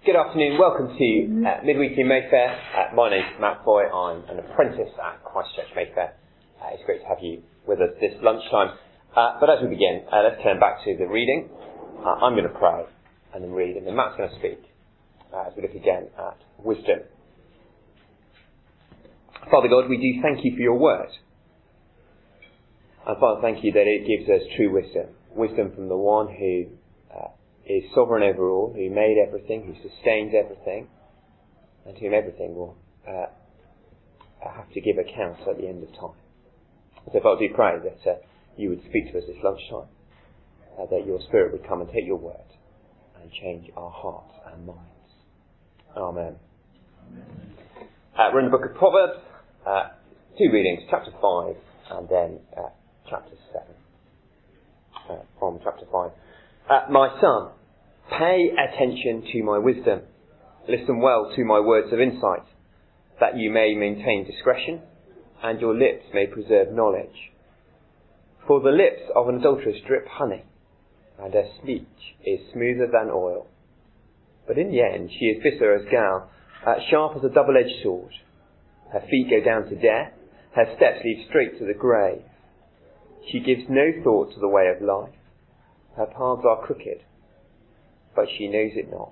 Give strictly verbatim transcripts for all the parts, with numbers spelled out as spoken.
Good afternoon, welcome to uh, Midweek in Mayfair. Uh, my name's Matt Boy, I'm an apprentice at Christchurch Mayfair. Uh, it's great to have you with us this lunchtime. Uh, but as we begin, uh, let's turn back to the reading. Uh, I'm going to pray and then read, and then Matt's going to speak uh, as we look again at wisdom. Father God, we do thank you for your word. And Father, thank you that it gives us true wisdom. Wisdom from the one who uh, is sovereign over all, who made everything, who sustains everything, and to whom everything will uh, have to give account at the end of time. So Father, we pray that uh, you would speak to us this lunchtime, uh, that your Spirit would come and take your word and change our hearts and minds. Amen. Amen. Uh, we're in the book of Proverbs, uh, two readings, chapter five and then uh, chapter seven. Uh, from chapter five. Uh, my son, pay attention to my wisdom. Listen well to my words of insight, that you may maintain discretion, and your lips may preserve knowledge. For the lips of an adulteress drip honey, and her speech is smoother than oil. But in the end she is bitter as gall, uh, sharp as a double-edged sword. Her feet go down to death, her steps lead straight to the grave. She gives no thought to the way of life. Her paths are crooked, but she knows it not.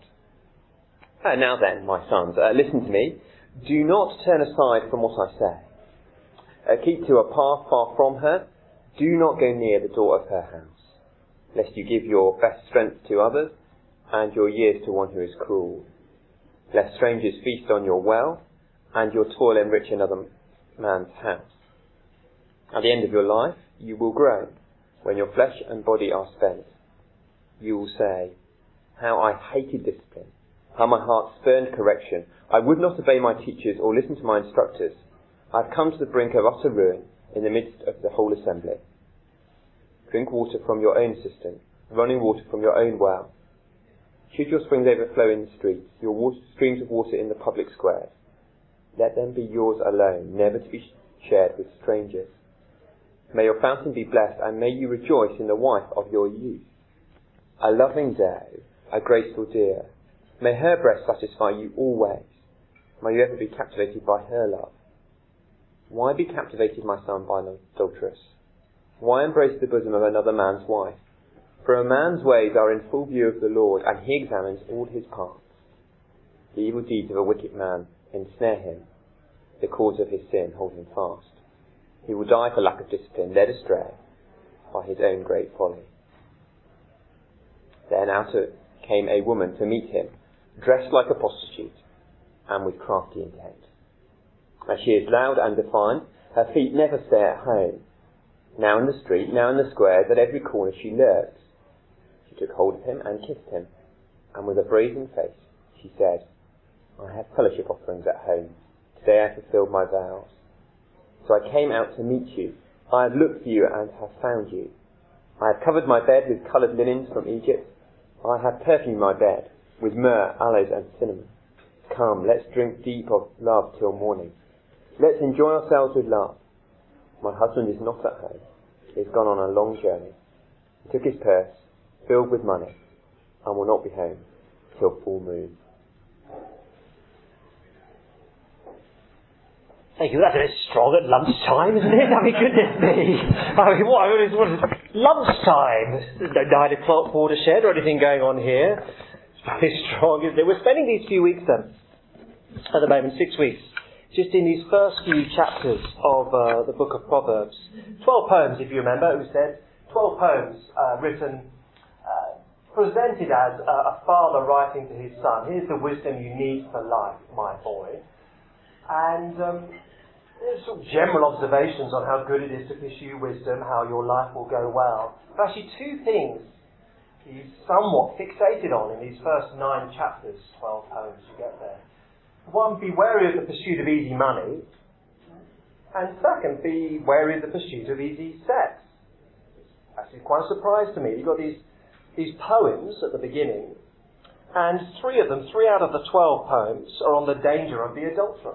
Uh, now then, my sons, uh, listen to me. Do not turn aside from what I say. Uh, keep to a path far from her. Do not go near the door of her house, lest you give your best strength to others, and your years to one who is cruel. Lest strangers feast on your wealth, and your toil enrich another man's house. At the end of your life, you will groan, when your flesh and body are spent. You will say, how I hated discipline, how my heart spurned correction. I would not obey my teachers or listen to my instructors. I have come to the brink of utter ruin in the midst of the whole assembly. Drink water from your own cistern, running water from your own well. Should your springs overflow in the streets, your water, streams of water in the public squares, let them be yours alone, never to be shared with strangers. May your fountain be blessed, and may you rejoice in the wife of your youth. A loving doe, a graceful deer, may her breast satisfy you always. May you ever be captivated by her love. Why be captivated, my son, by an adulteress? Why embrace the bosom of another man's wife? For a man's ways are in full view of the Lord, and he examines all his paths. The evil deeds of a wicked man ensnare him. The cords of his sin hold him fast. He will die for lack of discipline, led astray by his own great folly. Then out came a woman to meet him, dressed like a prostitute, and with crafty intent. As she is loud and defiant, her feet never stay at home. Now in the street, now in the squares, at every corner she lurks. She took hold of him and kissed him, and with a brazen face she said, I have fellowship offerings at home. Today I fulfilled my vows. So I came out to meet you. I have looked for you and have found you. I have covered my bed with coloured linens from Egypt. I have perfumed my bed with myrrh, aloes and cinnamon. Come, let's drink deep of love till morning. Let's enjoy ourselves with love. My husband is not at home. He has gone on a long journey. He took his purse, filled with money, and will not be home till full moon. Thank you. That's a bit strong at lunchtime, isn't it? I mean, goodness me. I mean, what, what is lunchtime? There's no nine o'clock watershed or anything going on here. It's very strong, isn't it? We're spending these few weeks then, at the moment, six weeks, just in these first few chapters of uh, the book of Proverbs. Twelve poems, if you remember, who said, twelve poems uh, written, uh, presented as uh, a father writing to his son. Here's the wisdom you need for life, my boy. And um, there's sort of general observations on how good it is to pursue wisdom, how your life will go well. But actually two things he's somewhat fixated on in these first nine chapters, twelve poems you get there. One, be wary of the pursuit of easy money. And second, be wary of the pursuit of easy sex. Actually quite a surprise to me. You've got these, these poems at the beginning, and three of them, three out of the twelve poems, are on the danger of the adulteress.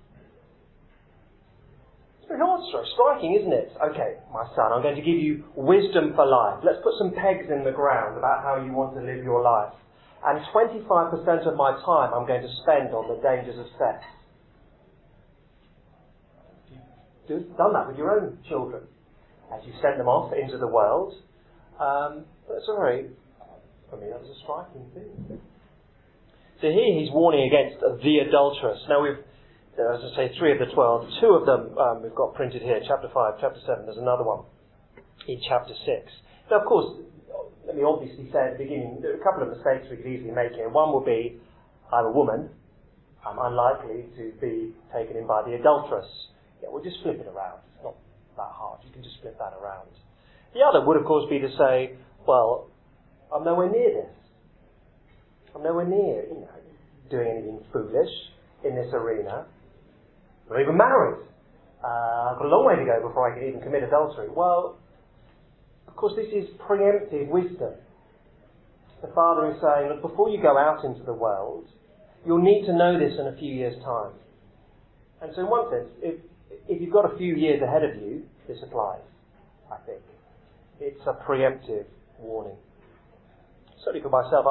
It's very striking, isn't it? Okay, my son, I'm going to give you wisdom for life. Let's put some pegs in the ground about how you want to live your life. and twenty-five percent of my time I'm going to spend on the dangers of sex. You've done that with your own children as you send them off into the world. Um, that's a very, for me, that was a striking thing. So here he's warning against the adulteress. Now we've, as I say, three of the twelve. Two of them um, we've got printed here, chapter five, chapter seven. There's another one in chapter six. Now, of course, let me obviously say at the beginning, there are a couple of mistakes we could easily make here. One would be, I'm a woman. I'm unlikely to be taken in by the adulteress. Yeah, we'll just flip it around. It's not that hard. You can just flip that around. The other would, of course, be to say, well, I'm nowhere near this. I'm nowhere near, you know, doing anything foolish in this arena. I'm not even married. Uh, I've got a long way to go before I can even commit adultery. Well, of course, this is preemptive wisdom. The Father is saying, look, before you go out into the world, you'll need to know this in a few years' time. And so in one sense, if, if you've got a few years ahead of you, this applies, I think. It's a preemptive warning. Certainly for myself,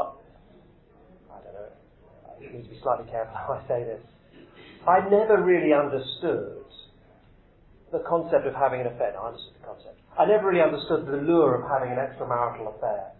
I, I don't know, I need to be slightly careful how I say this. I never really understood the concept of having an affair. No, I understood the concept. I never really understood the lure of having an extramarital affair.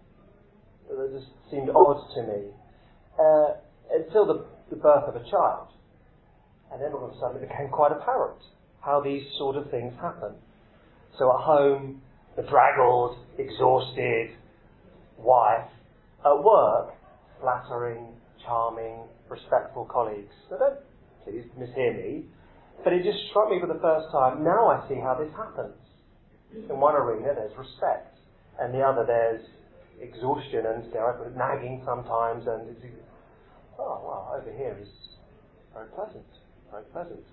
It just seemed odd to me. Uh, until the, the birth of a child. And then all of a sudden it became quite apparent how these sort of things happen. So at home, the draggled, exhausted wife. At work, flattering, charming, respectful colleagues. So don't please mishear me. But it just struck me for the first time, now I see how this happens. In one arena there's respect, and the other there's exhaustion and, dare I put it, nagging sometimes, and it's, oh well, over here is very pleasant, very pleasant.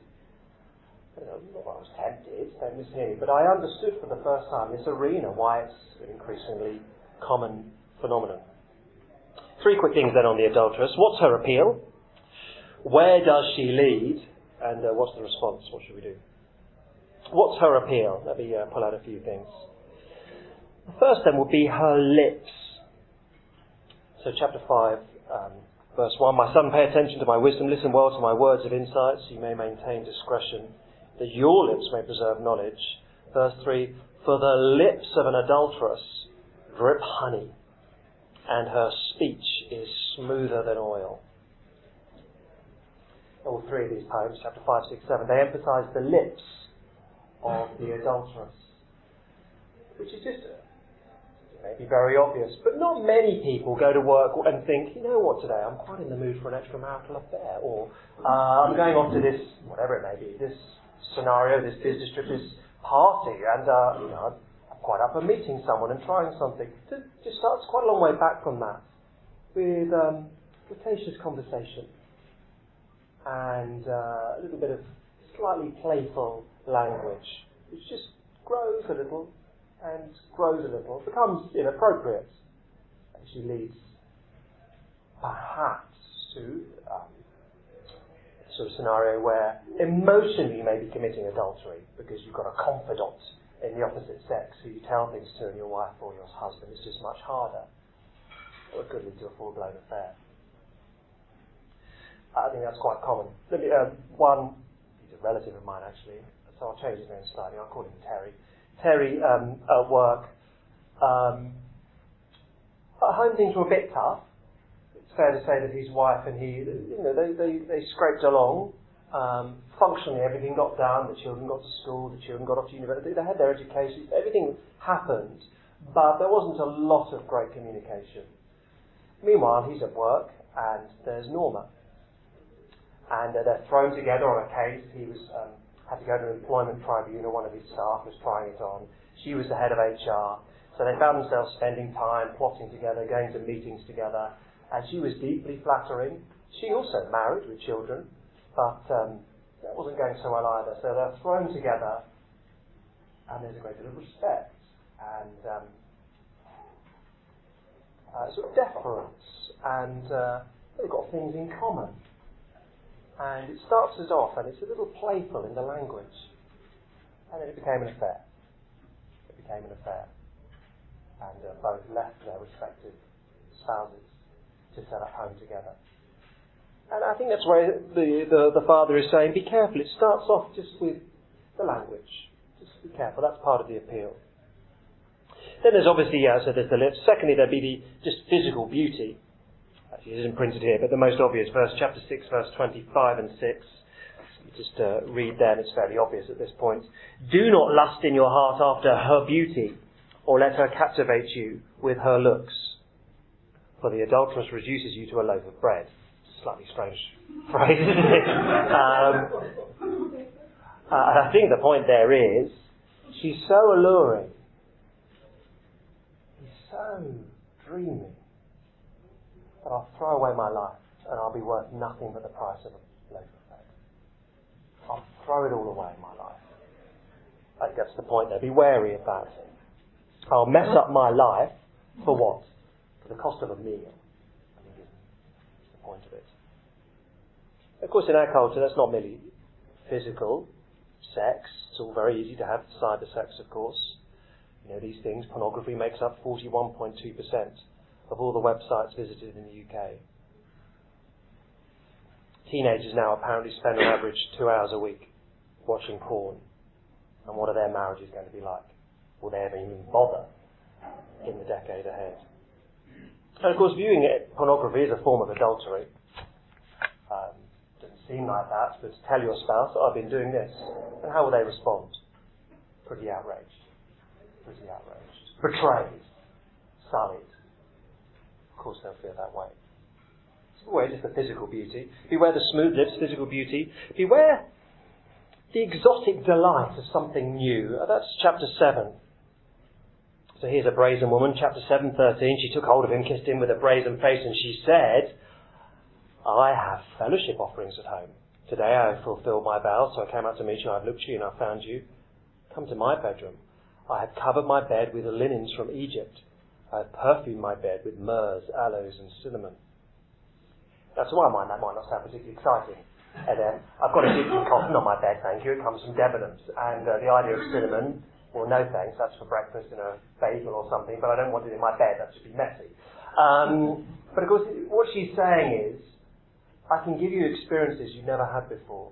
You know, not that I was tempted, don't mishear me, but I understood for the first time this arena, why it's an increasingly common phenomenon. Three quick things then on the adulteress. What's her appeal? Where does she lead? And uh, what's the response? What should we do? What's her appeal? Let me uh, pull out a few things. The first then would be her lips. So chapter five, um, verse one. My son, pay attention to my wisdom. Listen well to my words of insight, so you may maintain discretion, that your lips may preserve knowledge. Verse three. For the lips of an adulteress drip honey, and her speech is smoother than oil. All three of these poems, chapter five, six, seven, they emphasise the lips of the adulteress, which is just uh, maybe very obvious, but not many people go to work and think, you know what, today I'm quite in the mood for an extramarital affair, or uh, I'm going off to this, whatever it may be, this scenario, this business trip, this party, and uh, you know, I'm quite up for meeting someone and trying something. It just starts quite a long way back from that, with um, flirtatious conversation and uh, a little bit of slightly playful language, which just grows a little and grows a little, becomes inappropriate. And she leads perhaps to um, a sort of scenario where emotionally you may be committing adultery because you've got a confidant in the opposite sex who you tell things to, and your wife or your husband. It's just much harder. Or it could lead to a full-blown affair. I think that's quite common. Let me, uh, one, he's a relative of mine actually, so I'll change his name slightly. I'll call him Terry. Terry, um, at work, um, at home things were a bit tough. It's fair to say that his wife and he, you know, they, they, they scraped along. Um, functionally, everything got done. The children got to school. The children got off to university. They had their education. Everything happened, but there wasn't a lot of great communication. Meanwhile, he's at work, and there's Norma. And uh, they're thrown together on a case. He was um, had to go to an employment tribunal. One of his staff was trying it on. She was the head of H R. So they found themselves spending time, plotting together, going to meetings together. And she was deeply flattering. She also married with children, but um, that wasn't going so well either. So they're thrown together, and there's a great deal of respect and um, uh, sort of deference, and uh, they've got things in common. And it starts us off, and it's a little playful in the language. And then it became an affair. It became an affair. And uh, both left their respective spouses. to set up home together. And I think that's where the, the, the father is saying, be careful. It starts off just with the language. Just be careful. That's part of the appeal. Then there's obviously, yeah, so there's the lips. Secondly, there'd be the just physical beauty. Actually, it isn't printed here, but the most obvious verse, chapter six, verse twenty-five and six. Just uh, read there, and it's fairly obvious at this point. Do not lust in your heart after her beauty, or let her captivate you with her looks. For the adulteress reduces you to a loaf of bread. It's a slightly strange phrase, isn't it? Um, uh, I think the point there is, she's so alluring. He's so dreamy that I'll throw away my life and I'll be worth nothing but the price of a loaf of bread. I'll throw it all away in my life. I think that's the point there. Be wary of that. I'll mess up my life for what? For the cost of a meal. I think that's the point of it. Of course, in our culture, that's not merely physical sex. It's all very easy to have cyber sex, of course. You know, these things, pornography makes up forty-one point two percent of all the websites visited in the U K. Teenagers now apparently spend on average two hours a week watching porn. And what are their marriages going to be like? Will they ever even bother in the decade ahead? And of course, viewing it, pornography is a form of adultery. Um, doesn't seem like that, but tell your spouse, I've been doing this. And how will they respond? Pretty outraged. Pretty outraged. Betrayed. Sullied. Of course they'll feel that way. Beware just the physical beauty. Beware the smooth lips, physical beauty. Beware the exotic delight of something new. That's chapter seven. So here's a brazen woman, chapter seven, thirteen. She took hold of him, kissed him with a brazen face, and she said, I have fellowship offerings at home. Today I have fulfilled my vows, so I came out to meet you. I've looked for you and I've found you. Come to my bedroom. I have covered my bed with the linens from Egypt. I have perfumed my bed with myrrhs, aloes, and cinnamon. Now, to my mind, that might not sound particularly exciting. And uh, I've got Egyptian cotton on my bed, thank you. It comes from Debenhams. And uh, the idea of cinnamon, well, no thanks. That's for breakfast in a bagel or something. But I don't want it in my bed. That should be messy. Um, but of course, what she's saying is, I can give you experiences you've never had before.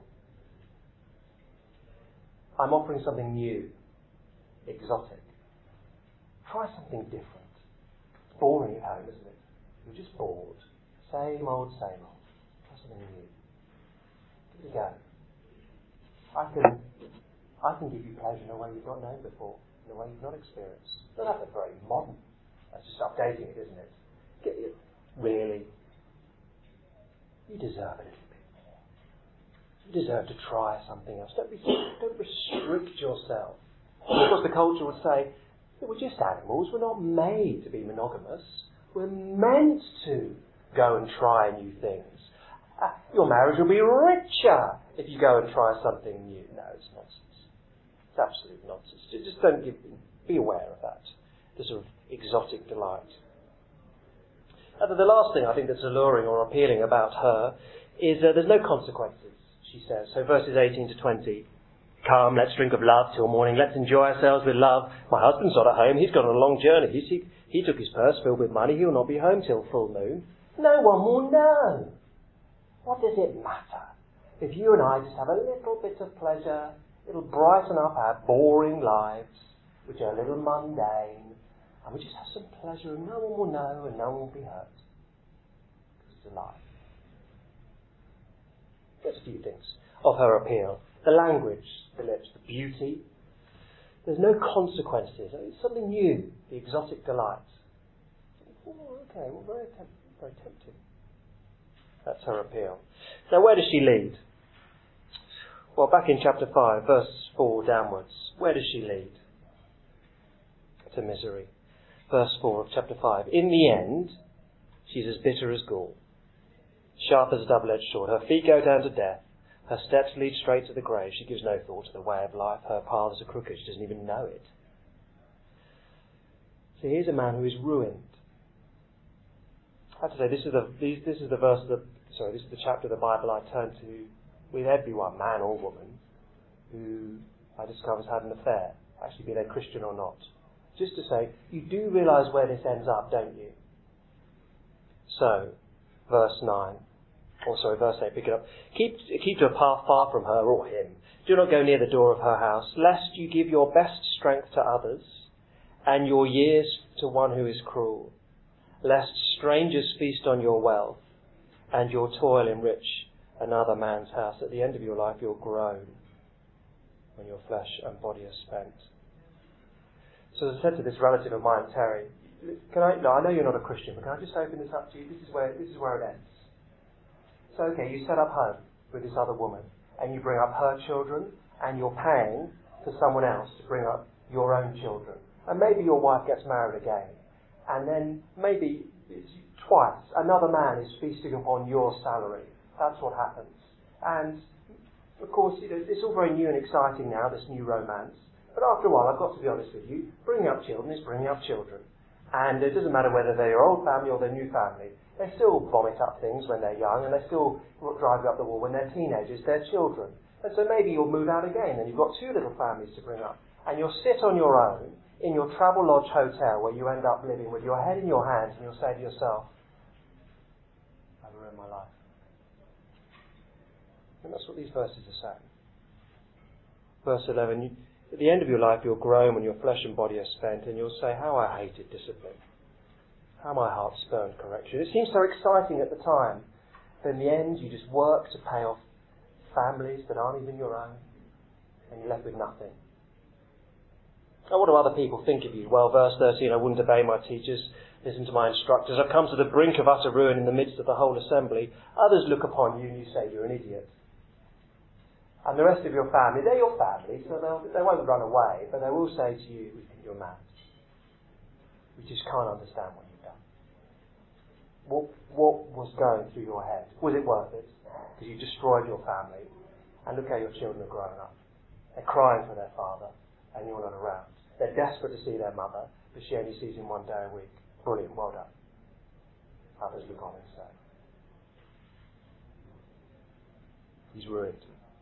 I'm offering something new, exotic. Try something different. It's boring at home, isn't it? You're just bored. Same old, same old. Try something new. Give it a go. I can, I can give you pleasure in a way you've not known before, in a way you've not experienced. Not that very modern. That's just updating it, isn't it? Get it. Really? You deserve a little bit more. You deserve to try something else. Don't be, don't restrict yourself. And of course, the culture would say, we're just animals. We're not made to be monogamous. We're meant to go and try new things. Uh, your marriage will be richer if you go and try something new. No, it's nonsense. It's absolute nonsense. Just don't give, be aware of that. The sort of exotic delight. Uh, the last thing I think that's alluring or appealing about her is uh, there's no consequences, she says. So verses eighteen to twenty. Come, let's drink of love till morning. Let's enjoy ourselves with love. My husband's not at home. He's gone on a long journey. He, he, he took his purse filled with money. He'll not be home till full moon. No one will know. What does it matter if you and I just have a little bit of pleasure? It'll brighten up our boring lives, which are a little mundane, and we just have some pleasure and no one will know and no one will be hurt. Because it's a lie. Just a few things of her appeal. The language, the lips, the beauty. There's no consequences. It's something new, the exotic delight. Oh, okay, well, very tempting. Very tempting. That's her appeal. Now, where does she lead? Well, back in chapter five, verse four downwards, where does she lead? To misery. Verse four of chapter five. In the end, she's as bitter as gall, sharp as a double-edged sword. Her feet go down to death. Her steps lead straight to the grave. She gives no thought to the way of life. Her paths are crooked. She doesn't even know it. So here's a man who is ruined. I have to say, this is the these, this is the verse, of the, sorry, this is the chapter of the Bible I turn to with everyone, man or woman, who I discover has had an affair, actually be they Christian or not. Just to say, you do realise where this ends up, don't you? So, Verse nine. Or sorry, verse eight, pick it up. Keep, keep to a path far from her or him. Do not go near the door of her house, lest you give your best strength to others, and your years to one who is cruel. Lest strangers feast on your wealth, and your toil enrich another man's house. At the end of your life you'll groan when your flesh and body are spent. So as I said to this relative of mine, Terry, can I, no, I know you're not a Christian, but can I just open this up to you? This is where, this is where it ends. So okay, you set up home with this other woman, and you bring up her children, and you're paying for someone else to bring up your own children. And maybe your wife gets married again, and then maybe it's twice another man is feasting upon your salary. That's what happens. And of course, you know, it's all very new and exciting now, this new romance. But after a while, I've got to be honest with you, bringing up children is bringing up children. And it doesn't matter whether they're your old family or their new family. They still vomit up things when they're young, and they still drive you up the wall when they're teenagers. They're children. And so maybe you'll move out again, and you've got two little families to bring up. And you'll sit on your own in your travel lodge hotel where you end up living with your head in your hands, and you'll say to yourself, I've ruined my life. And that's what these verses are saying. Verse eleven, you, at the end of your life you'll groan when your flesh and body are spent, and you'll say, how I hated discipline. How my heart spurned correction. It seems so exciting at the time, but in the end you just work to pay off families that aren't even your own, and you're left with nothing. Now, what do other people think of you? Well, verse thirteen, I wouldn't obey my teachers, listen to my instructors. I've come to the brink of utter ruin in the midst of the whole assembly. Others look upon you and you say you're an idiot. And the rest of your family, they're your family, so they'll, they won't run away, but they will say to you, we think you're mad. We just can't understand what you've done. What, what was going through your head? Was it worth it? Because you destroyed your family, and look how your children are growing up. They're crying for their father, and you're not around. They're desperate to see their mother, but she only sees him one day a week. Brilliant, well done. Others look on and say, he's ruined.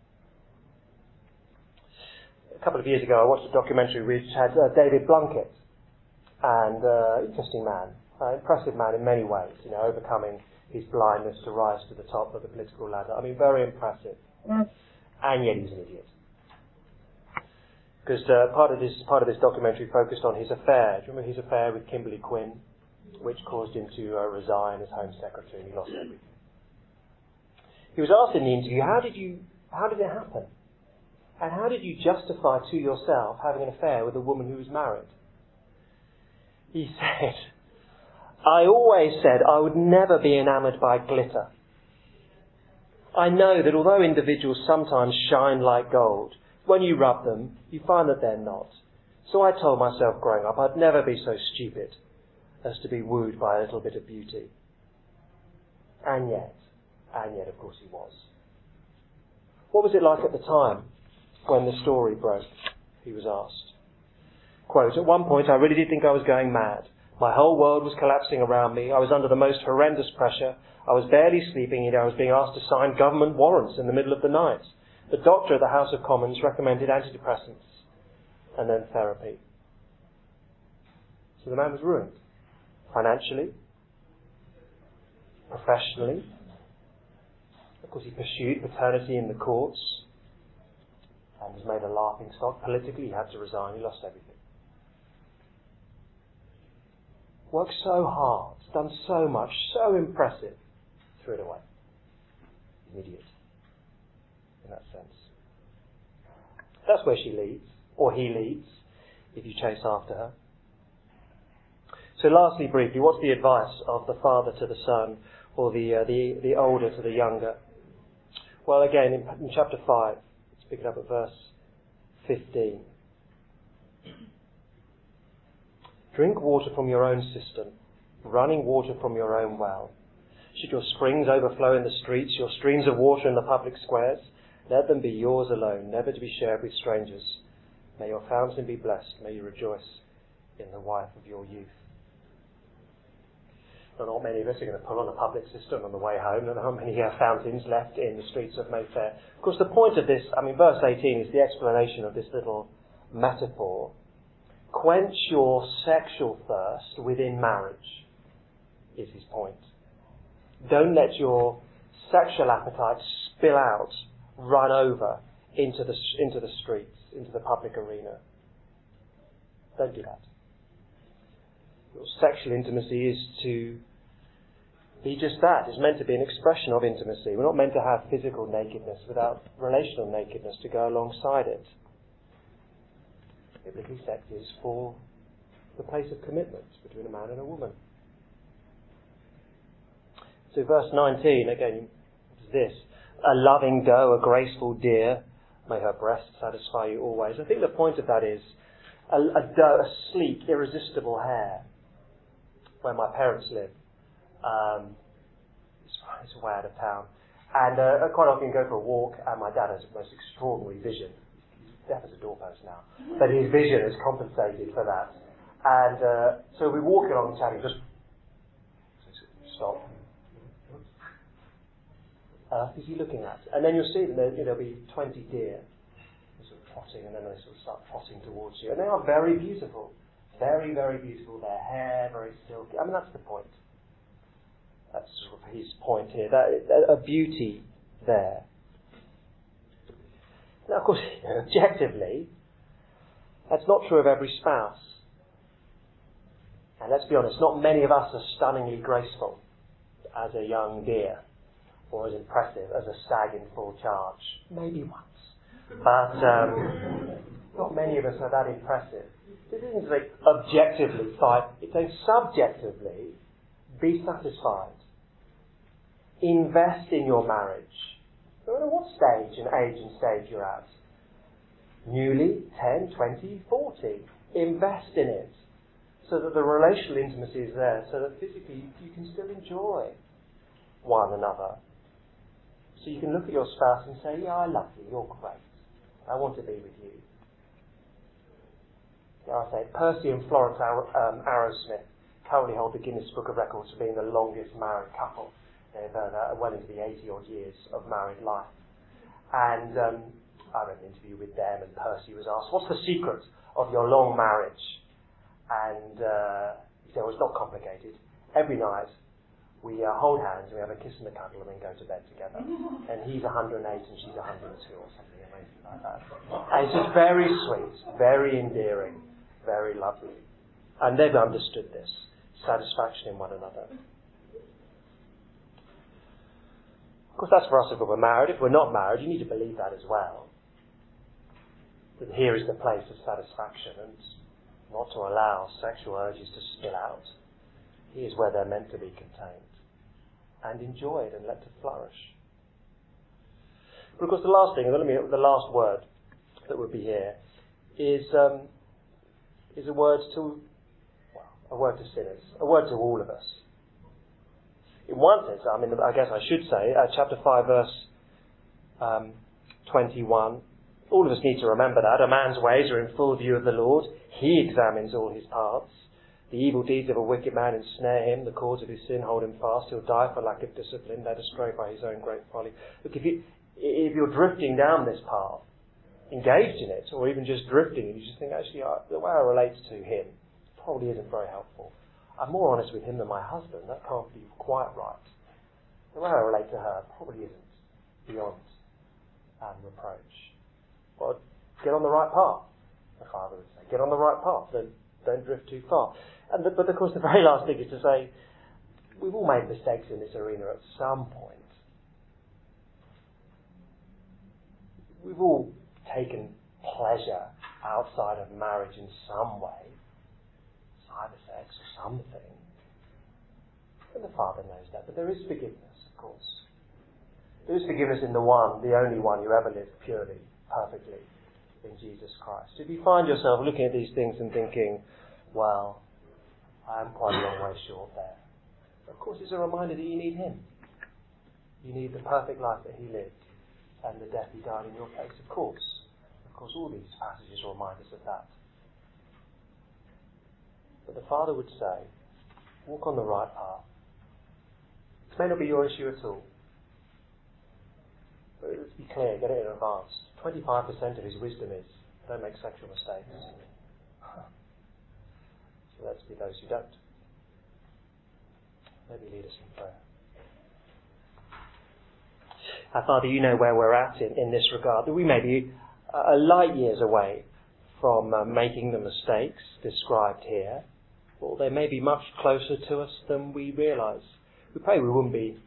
A couple of years ago, I watched a documentary which had uh, David Blunkett, and uh, interesting man, uh, impressive man in many ways, you know, overcoming his blindness to rise to the top of the political ladder. I mean, very impressive. Mm. And yet he's an idiot. Because uh, part of this part of this documentary focused on his affair. Do you remember his affair with Kimberly Quinn, which caused him to uh, resign as Home Secretary, and he lost everything. He was asked in the interview, how did you, how did it happen? And how did you justify to yourself having an affair with a woman who was married? He said, I always said I would never be enamoured by glitter. I know that although individuals sometimes shine like gold, when you rub them, you find that they're not. So I told myself growing up I'd never be so stupid as to be wooed by a little bit of beauty. And yet, and yet of course he was. What was it like at the time when the story broke? He was asked. Quote, at one point I really did think I was going mad. My whole world was collapsing around me. I was under the most horrendous pressure. I was barely sleeping, and I was being asked to sign government warrants in the middle of the night. The doctor at the House of Commons recommended antidepressants and then therapy. So the man was ruined. Financially, professionally. Of course, he pursued paternity in the courts and was made a laughing stock. Politically, he had to resign. He lost everything. Worked so hard, done so much, so impressive, threw it away. An idiot, in that sense. That's where she leads, or he leads, if you chase after her. So lastly, briefly, what's the advice of the father to the son, or the uh, the, the older to the younger? Well, again, in, in chapter five, let's pick it up at verse fifteen. Drink water from your own cistern, running water from your own well. Should your springs overflow in the streets, your streams of water in the public squares, let them be yours alone, never to be shared with strangers. May your fountain be blessed. May you rejoice in the wife of your youth. Now, not many of us are going to pull on a public cistern on the way home. There aren't many uh, fountains left in the streets of Mayfair. Of course, the point of this, I mean, verse eighteen is the explanation of this little metaphor. Quench your sexual thirst within marriage, is his point. Don't let your sexual appetite spill out, run over into the into the streets, into the public arena. Don't do that. Your sexual intimacy is to be just that. It's meant to be an expression of intimacy. We're not meant to have physical nakedness without relational nakedness to go alongside it. Biblically, sex is for the place of commitment between a man and a woman. So verse nineteen, again, is this. A loving doe, a graceful deer, may her breast satisfy you always. I think the point of that is a, a doe, a sleek, irresistible hare. Where my parents live. Um, it's, it's way out of town. And uh, I quite often go for a walk, and my dad has the most extraordinary vision. He's deaf as a doorpost now. But his vision has compensated for that. And uh, so we walk along the town, just stop. Uh, is he looking at? And then you'll see that there, you know, there'll be twenty deer sort of trotting, and then they sort of start trotting towards you. And they are very beautiful. Very, very beautiful. Their hair, very silky. I mean, that's the point. That's sort of his point here. That, a beauty there. Now, of course, objectively, that's not true of every spouse. And let's be honest, not many of us are stunningly graceful as a young deer, or as impressive as a stag in full charge. Maybe once. But um, not many of us are that impressive. This isn't like objectively fight. It's saying subjectively, be satisfied. Invest in your marriage. No matter what stage and age and stage you're at. Newly, ten, twenty, forty. Invest in it. So that the relational intimacy is there. So that physically you can still enjoy one another. So you can look at your spouse and say, yeah, I love you. You're great. I want to be with you. Dare I say, Percy and Florence Ar- um, Arrowsmith currently hold the Guinness Book of Records for being the longest married couple. They've uh, well into the eighty-odd years of married life. And um, I read an interview with them, and Percy was asked, what's the secret of your long marriage? And uh, he said, well, it's not complicated. Every night we uh, hold hands, and we have a kiss and a cuddle, and then go to bed together. And he's one hundred eight and she's one hundred two or something amazing like that. And it's just very sweet, very endearing. Very lovely. And they've understood this. Satisfaction in one another. Of course, that's for us if we're married. If we're not married, you need to believe that as well. That here is the place of satisfaction, and not to allow sexual urges to spill out. Here's where they're meant to be contained. And enjoyed and let to flourish. But of course, the last thing, the last word that would be here is... Um, is a word to, well, a word to sinners, a word to all of us. In one sense, I mean, I guess I should say, uh, chapter five, verse um, twenty-one, all of us need to remember that. A man's ways are in full view of the Lord. He examines all his paths. The evil deeds of a wicked man ensnare him. The cords of his sin hold him fast. He'll die for lack of discipline, led astray by his own great folly. Look, if, you, if you're drifting down this path, engaged in it, or even just drifting, and you just think, actually, I, the way I relate to him probably isn't very helpful. I'm more honest with him than my husband. That can't be quite right. The way I relate to her probably isn't beyond um, reproach. Well, get on the right path, the father would say. Get on the right path. Don't, don't drift too far. And the, but of course, the very last thing is to say, we've all made mistakes in this arena at some point. We've all taken pleasure outside of marriage in some way, cyber sex or something. And the Father knows that, but there is forgiveness, of course. There is forgiveness in the one, the only one who ever lived purely, perfectly, in Jesus Christ. If you find yourself looking at these things and thinking, well, I am quite a long way short there, of course it's a reminder that you need Him. You need the perfect life that He lived and the death He died in your place, of course. Of course, all these passages remind us of that. But the Father would say, walk on the right path. This may not be your issue at all. But let's be clear, get it in advance. twenty-five percent of His wisdom is, don't make sexual mistakes. So let's be those who don't. Let me lead us in prayer. Uh, Father, you know where we're at in, in this regard, that we may be a light years away from uh, making the mistakes described here, or they may be much closer to us than we realise. We pray we wouldn't be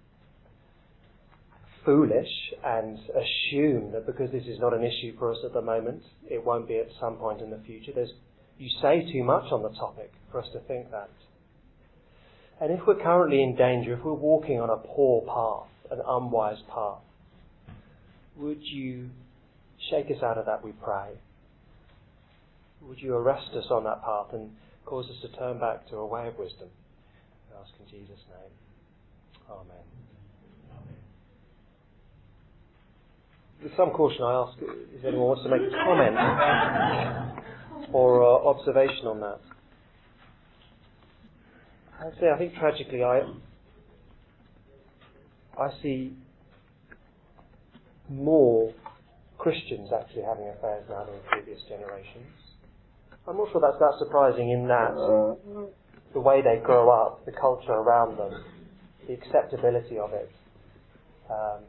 foolish and assume that because this is not an issue for us at the moment, it won't be at some point in the future. There's, you say too much on the topic for us to think that. And if we're currently in danger, if we're walking on a poor path, an unwise path, would you shake us out of that, we pray? Would you arrest us on that path and cause us to turn back to a way of wisdom? I ask in Jesus' name. Amen. With some caution, I ask if anyone wants to make a comment or uh, observation on that. I'd say, I think tragically, I I see more Christians actually having affairs now than in previous generations. I'm not sure that's that surprising in that the way they grow up, the culture around them, the acceptability of it, um,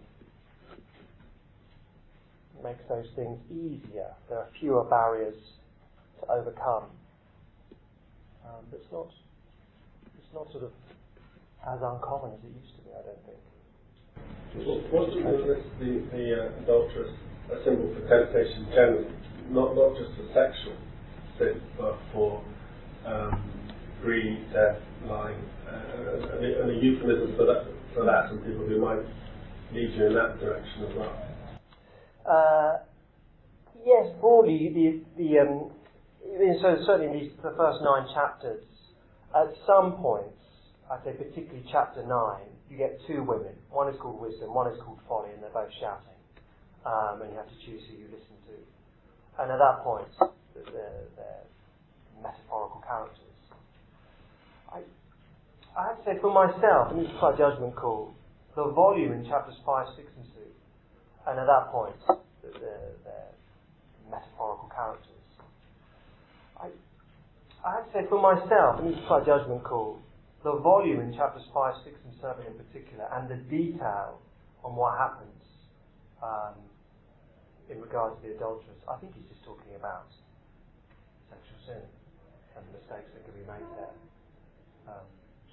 makes those things easier. There are fewer barriers to overcome. Um, but it's not, it's not sort of as uncommon as it used to be, I don't think. Wasn't the, the, the uh, adulteress a symbol for temptation generally? Not not just for sexual sin, but for um, greed, death, lying, uh, and, a, and a euphemism for that, for that, and people who might lead you in that direction as well. Uh, yes, broadly, the the um, so certainly in these, the first nine chapters, at some points, I'd say particularly chapter nine, you get two women. One is called wisdom, one is called folly, and they're both shouting. Um, and you have to choose who you listen to. And at that point, they're, they're metaphorical characters. I, I have to say for myself, and this is quite a judgment call, the volume in chapters five, six, and two, and at that point, they're, they're metaphorical characters. I, I have to say for myself, and this is quite a judgment call, the volume in chapters five, six, and seven in particular, and the detail on what happens um, in regard to the adulteress, I think he's just talking about sexual sin and the mistakes that can be made there. Um,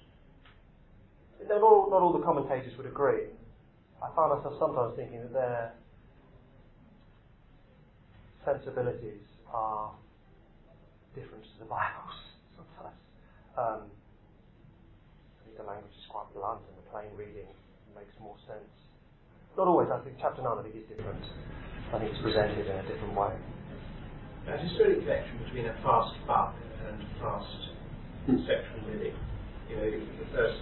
not all, not all the commentators would agree. I find myself sometimes thinking that their sensibilities are different to the Bible's sometimes. Um, I think the language is quite blunt and the plain reading makes more sense. Not always. I think chapter nine I think is different. I think it's presented in a different way. Now, is there a connection between a fast buck and fast sexual living? You know, the first.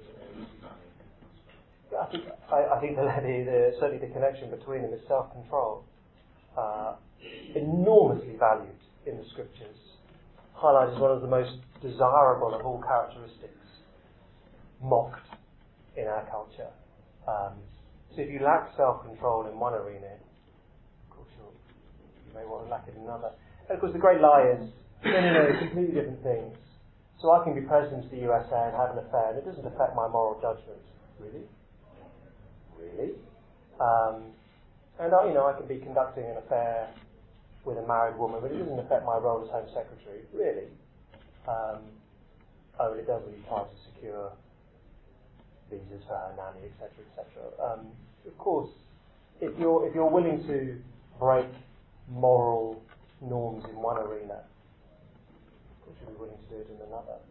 I think I, I think the, the, the, certainly the connection between them is self-control, uh, enormously valued in the scriptures, highlighted as one of the most desirable of all characteristics, mocked in our culture. Um, so if you lack self-control in one arena, of course you'll, you may want to lack it in another. And of course the great lie is, no, no, no, completely different things. So I can be president of the U S A and have an affair, and it doesn't affect my moral judgment. Really? Really? Um, and I, you know, I can be conducting an affair with a married woman, but it doesn't affect my role as Home Secretary. Really? Um, oh, well, it does when you try to secure visas for her nanny, et cetera, et cetera. Um, of course, if you're if you're willing to break moral norms in one arena, of course you'll be willing to do it in another.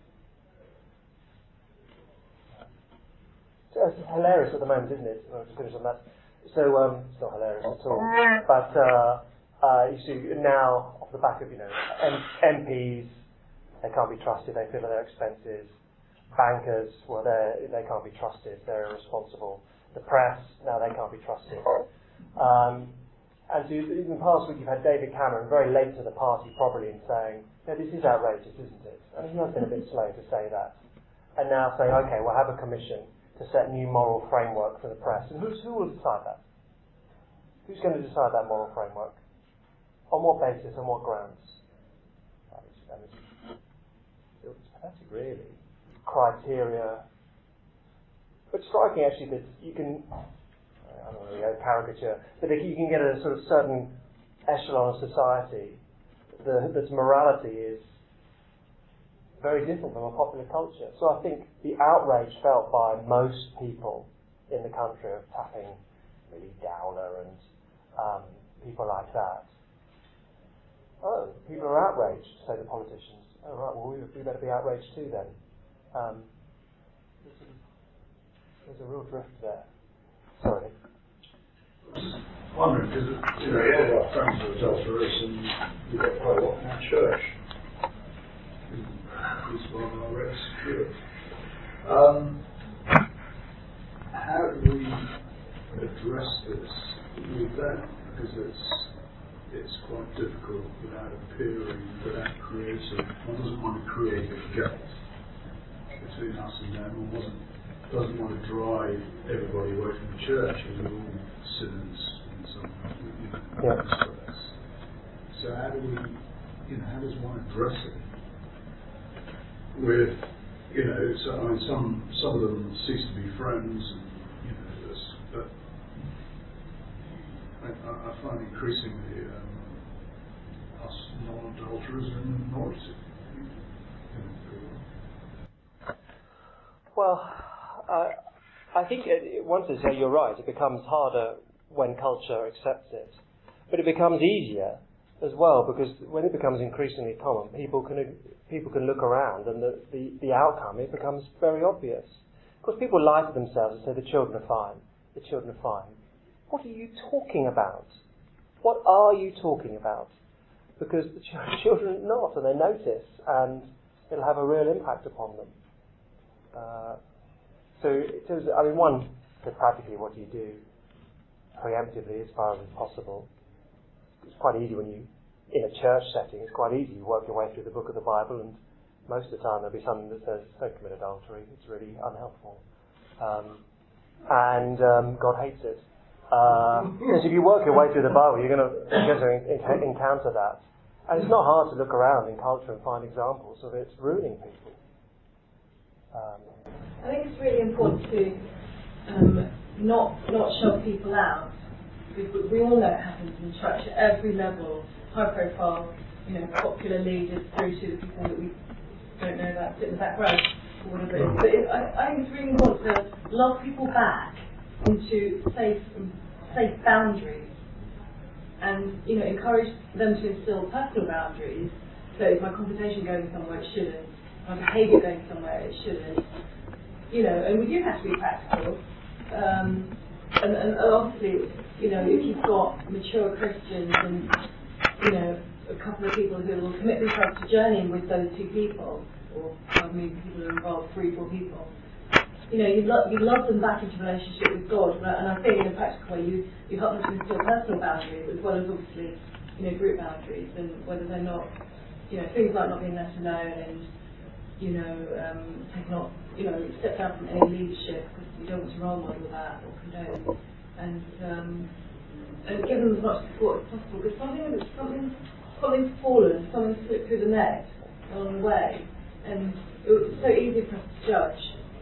So it's hilarious at the moment, isn't it? I'll just finish on that. So um, it's not hilarious at all. But uh, uh, you see now, off the back of you know M- MPs, they can't be trusted. They fill their expenses. Bankers, well, they they can't be trusted. They're irresponsible. The press, now they can't be trusted. Um, and so in the past week, you've had David Cameron very late to the party, probably, in saying, "No, this is outrageous, isn't it?" I mean, he has been a bit slow to say that. And now saying, "Okay, we'll have a commission to set new moral framework for the press." And who's, who will decide that? Who's going to decide that moral framework? On what basis? On what grounds? Well, it's, I mean, it's pathetic, really. Criteria. But striking, actually, that you can, caricature, but if you can get a sort of certain echelon of society, the, that's morality is very different from a popular culture. So I think the outrage felt by most people in the country of tapping really Downer and um, people like that. Oh, people are outraged, say the politicians. Oh right, well we, we better be outraged too then. Um, there's, a, there's a real drift there. Sorry. Just wondering, because you know, a lot of our friends are adulterers, and we've got quite a lot in our church. This one I read secure. Um, how do we address this with them? Because it's it's quite difficult without appearing, without creating. One doesn't want to create a gulf between us and them. One doesn't doesn't want to drive everybody away from the church, because we're all sinners in some you know, yeah. respects. So how do we, you know, how does one address it? With, you know, so, I mean, some some of them cease to be friends, and you know, this, but I, I find increasingly um, us non-adulterers are in the minority. Well, uh, I think it, once it's there, you're right. It becomes harder when culture accepts it, but it becomes easier as well, because when it becomes increasingly common, people can people can look around, and the, the, the outcome, it becomes very obvious. Of course, people lie to themselves and say the children are fine. The children are fine. What are you talking about? What are you talking about? Because the ch- children are not, and they notice, and it'll have a real impact upon them. Uh, so, it is, I mean, one, so practically what do you do preemptively as far as is possible? It's quite easy when you, in a church setting, it's quite easy. You work your way through the book of the Bible, and most of the time there'll be something that says, don't commit adultery. It's really unhelpful. Um, and um, God hates it. Uh, because if you work your way through the Bible, you're going you're to en- encounter that. And it's not hard to look around in culture and find examples of it ruining people. Um, I think it's really important to um, not not shove people out. We, we all know it happens in church at every level, high profile, you know, popular leaders through to the people that we don't know about, sit in the back row, or whatever it is. But it, I, I think it's really important to lock people back into safe safe boundaries, and you know, encourage them to instill personal boundaries. So if my conversation going somewhere it shouldn't, my behaviour going somewhere it shouldn't, you know, and we do have to be practical. Um, and, and obviously, you know, if you've got mature Christians and, you know, a couple of people who will commit themselves to journeying with those two people, or I mean, people who are involved, three, four people, you know, you love you love them back into relationship with God, and I think in a practical way, you you help them to instill personal boundaries as well as obviously, you know, group boundaries, and whether they're not, you know, things like not being left alone and, you know, um, taking off, you know, step down from any leadership because you don't want to role model that or condone, and um, and give them as much support as possible, because something something something's fallen, something's slipped through the net along the way, and it's so easy for us to judge.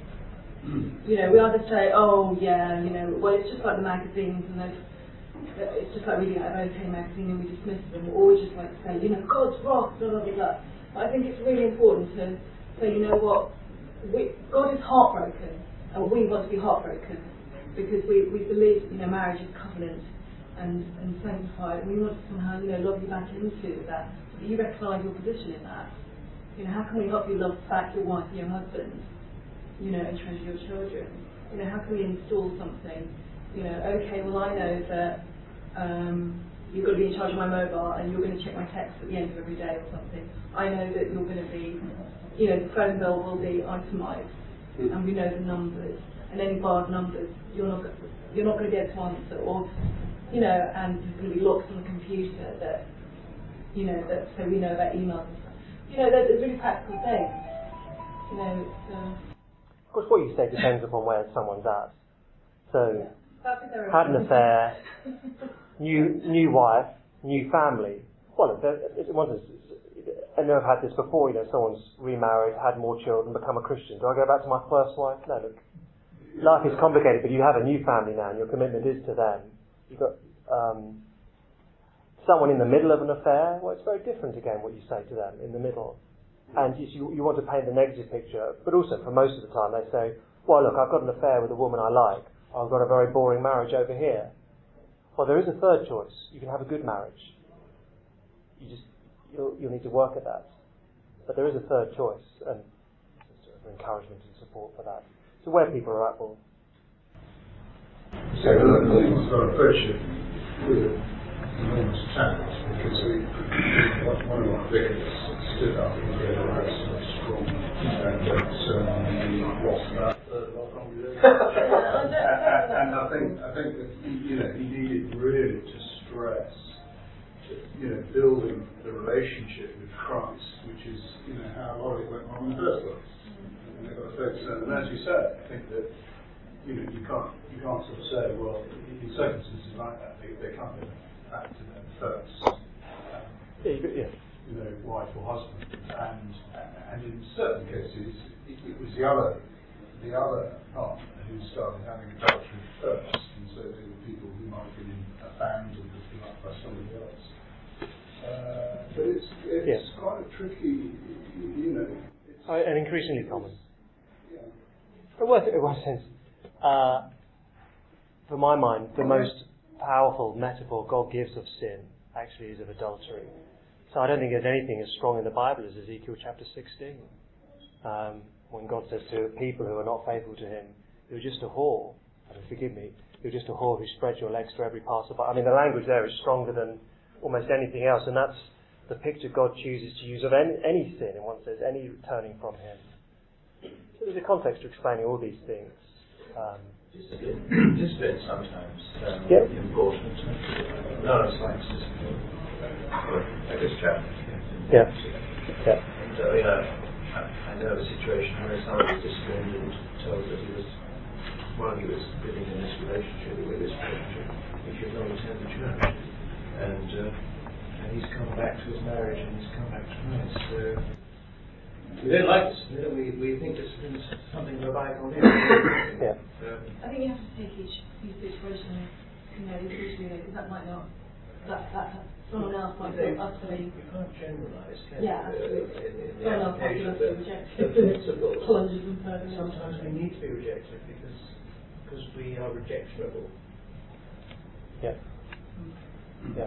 You know, we either say, oh yeah, you know, well it's just like the magazines, and those, it's just like reading out of OK magazine and we dismiss them, or we just like say, you know, God's wrath, blah blah blah blah. But I think it's really important to say, you know what, we, God is heartbroken, and we want to be heartbroken, because we, we believe, you know, marriage is covenant and, and sanctified, and we want to somehow, you know, love you back into that, so that you recognise your position in that. You know, how can we help you love back your wife, your husband, you know, and treasure your children? You know, how can we install something? You know, okay, well I know that um, you're going to be in charge of my mobile and you're going to check my texts at the end of every day or something. I know that you're going to be, you know, the phone bill will be itemised, and we know the numbers, and any barred numbers you're not you're not going to be able to answer, or, you know, and there's going to be locks on the computer that, you know, that so we know about emails and stuff. You know, there's really practical things. You know, it's, uh, of course, what you say depends upon where someone's at. So, yeah, had an affair, new new wife, new family. Well, it, it, once I know I've had this before. You know, someone's remarried, had more children, become a Christian. Do I go back to my first wife? No, look, life is complicated, but you have a new family now, and your commitment is to them. You've got um, someone in the middle of an affair. Well, it's very different again what you say to them in the middle. And you, you want to paint the negative picture, but also for most of the time they say, well, look, I've got an affair with a woman I like. I've got a very boring marriage over here. Well, there is a third choice. You can have a good marriage. You just, you'll, you'll need to work at that. But there is a third choice, and sort of encouragement and support for that. So where people are at will. So I think we've got to approach it with enormous challenge, because we, one of our vicars stood up and gave a very sort of strong and certainly lost that third of our congregation. And I think I think that you know he needed really to stress you know building the relationship with Christ, which is you know how a lot of it went wrong in the first place. And they've got to focus on, and as you said, I think that you know you can't you can't sort of say, well, in circumstances like that they, they can't go back to them first. Um, Yeah. you know, wife or husband, and and in certain cases it, it was the other the other partner who started having adultery first, and so they were people who might have been abandoned if you like by somebody else. Uh, but it's it's yes. quite a tricky, you know. It's, uh, and increasingly common. Yeah. But what, in what sense? Uh, for my mind, the most powerful metaphor God gives of sin actually is of adultery. So I don't think there's anything as strong in the Bible as Ezekiel chapter sixteen. Um, when God says to people who are not faithful to him, you're just a whore. I mean, forgive me, you're just a whore who spreads your legs to every passerby. I mean, the language there is stronger than almost anything else, and that's the picture God chooses to use of any, any sin, in one sense, any turning from him. So there's a context to explaining all these things. Um, Discipline, discipline sometimes um, yep. important. Not as like discipline. Like this chap. Yeah. Yeah. And uh, you know, I, I know a situation where someone was disciplined and told that he was, while he was living in this relationship with this relationship, he should not attend the church. And uh, and he's come back to his marriage and he's come back to Christ. So we don't like discipline. We we think discipline is something we're back on here. Yeah. So, I think you have to take each, each situation, you know, individually, because that might not, that, that someone else might feel utterly. You can't generalise, can Yeah, you? absolutely. In, in the Someone else might application feel of utterly the, rejected. the principle. Plunges them further. Sometimes we need to be rejected because because we are rejectionable. Yeah. Yeah.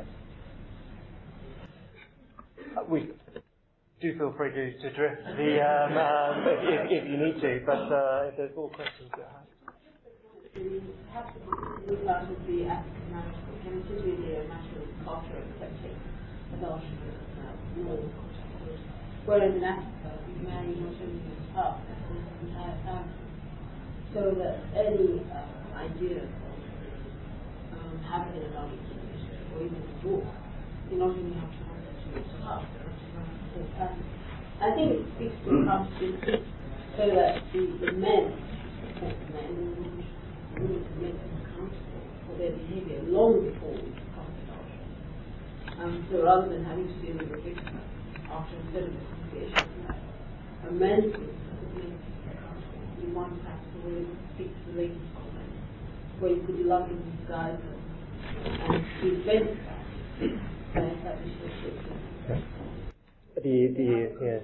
Uh, we do feel free to, to drift the um, um, if, if, if you need to, but uh, if there's more questions that have. Perhaps with regard to the African marriage, can it just be a matter of culture accepting adultery as a normal culture? Whereas in Africa, you marry not only your spouse, but the entire family. So that any uh, idea of um, having an adultery relationship or even divorce, you not only have to have it to your spouse, but also have the whole family. I think it speaks to accountability, so that the, the men support the men and women to make them accountable for their behaviour long before we become adultery. Um, so rather than having to deal with the victim after a certain investigation, a man feels that the men are accountable. You want perhaps the way you speak to the ladies' comment, where you could love in disguise and prevent that by establishing a system. The, the, yeah.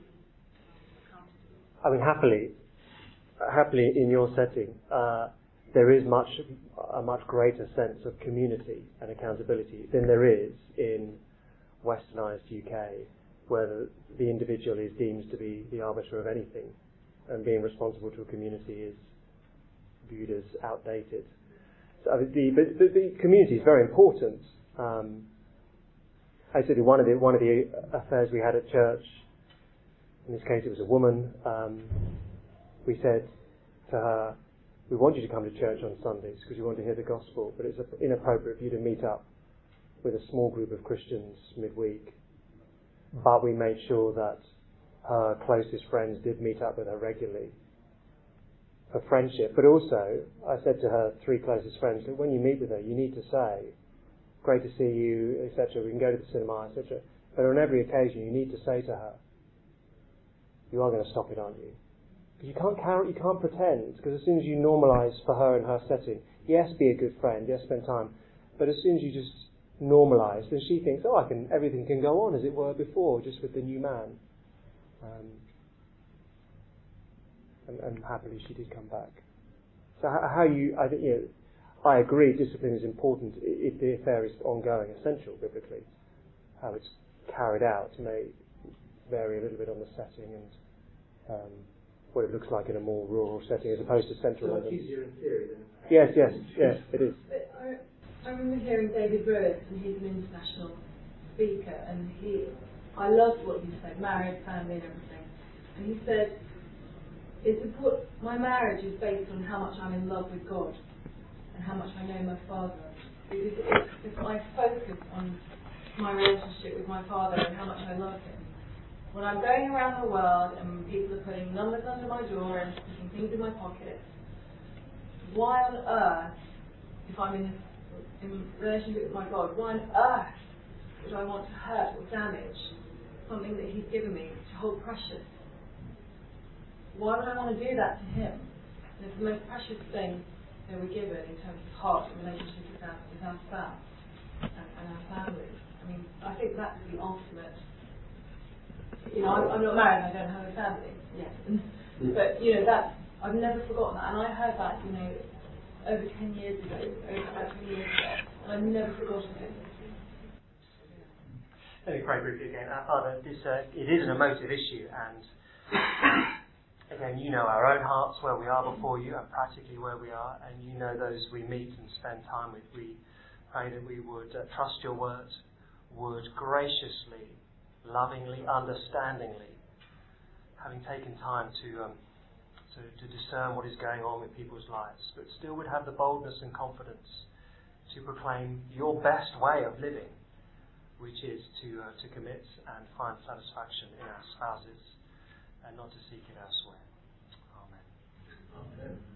I mean, happily, happily in your setting, uh, there is much, a much greater sense of community and accountability than there is in westernised U K, where the, the individual is deemed to be the arbiter of anything, and being responsible to a community is viewed as outdated. So I mean, the, but, but the community is very important. Um, I said one of the one of the affairs we had at church, in this case it was a woman, um, we said to her, we want you to come to church on Sundays because we want to hear the gospel, but it's inappropriate for you to meet up with a small group of Christians midweek. But we made sure that her closest friends did meet up with her regularly for friendship. But also, I said to her three closest friends that when you meet with her, you need to say, great to see you, et cetera. We can go to the cinema, et cetera. But on every occasion, you need to say to her, you are going to stop it, aren't you? Because you can't carry, you can't pretend. Because as soon as you normalise for her in her setting, yes, be a good friend, yes, spend time. But as soon as you just normalise, then she thinks, oh, I can, everything can go on as it were before, just with the new man. Um, and, and happily she did come back. So how, how you, I think, you know, I agree discipline is important if the affair is ongoing, essential biblically. How it's carried out may vary a little bit on the setting and um, what it looks like in a more rural setting as opposed to central London. It's easier in theory than... Yes, yes, yes, it is. But I, I remember hearing David Brewis, and he's an international speaker, and he, I loved what he said, married, family and everything. And he said, it's important, my marriage is based on how much I'm in love with God and how much I know my Father. Because if, if I focus on my relationship with my Father and how much I love Him, when I'm going around the world and people are putting numbers under my door and putting things in my pocket, why on earth, if I'm in, in relationship with my God, why on earth would I want to hurt or damage something that He's given me to hold precious? Why would I want to do that to Him? And it's the most precious thing that we're given in terms of heart and relationship with our, with our spouse and, and our family. I mean, I think that's the ultimate. You know, I'm, I'm not married and I don't have a family yet. But, you know, that's, I've never forgotten that. And I heard that, you know, over ten years ago, over about ten years ago, and I've never forgotten it. Let me pray briefly again. Our Father, this, uh, it is an emotive issue, and again, you know our own hearts, where we are before you, and practically where we are, and you know those we meet and spend time with. We pray that we would uh, trust your word, would graciously, lovingly, understandingly, having taken time to, um, to to discern what is going on with people's lives, but still would have the boldness and confidence to proclaim your best way of living, which is to uh, to commit and find satisfaction in our spouses and not to seek it elsewhere. Amen. Amen.